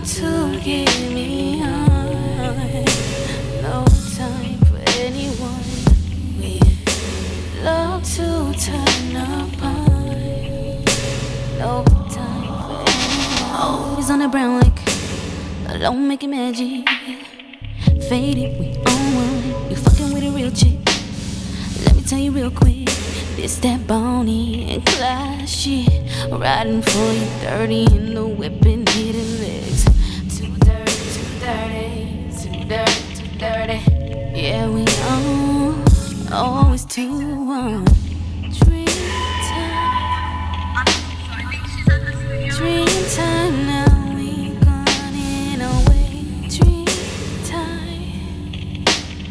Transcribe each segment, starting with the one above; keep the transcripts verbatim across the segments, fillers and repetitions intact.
to get me on. No time for anyone. We love to turn upon. No time for anyone. Always on the brown like alone making magic. Faded, we on one. You fucking with a real chick. Let me tell you real quick. This that Bonnie and Clyde shit. Riding for you, dirty in the whip and hitting legs. Too dirty, too dirty, too dirty, too dirty. Yeah, we on, always two one. Dream time, dream time now. We gone away. Dream time,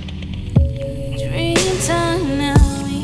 dream time now.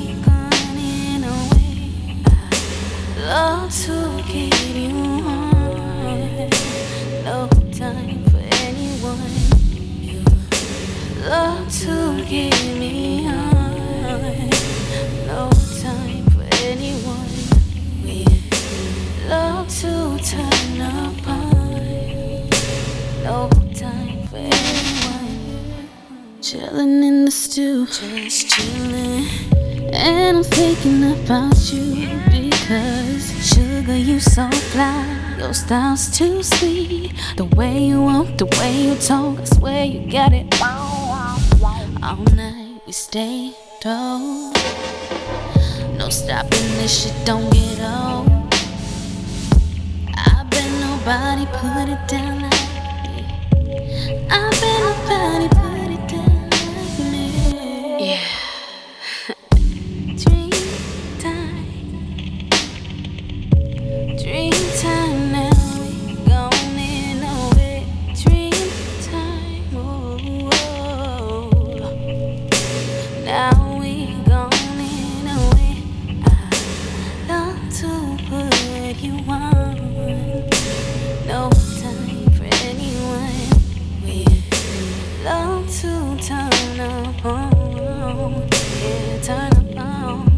Love to get you on. No time for anyone. You love to get me on. No time for anyone. We love to turn upon. No time for anyone. Chillin' in the stew, just chillin'. And I'm thinking about you because sugar, you so fly. Your style's too sweet. The way you walk, the way you talk, I swear you got it. All night we stay dope. No stopping, this shit don't get old. I bet nobody put it down like me. I bet nobody put it down like me. Yeah. Dream time now, we gone in away. Dream time, oh, oh. Now we gone in away. I love to put you on. No time for anyone. We love to turn up on. Yeah, turn up on.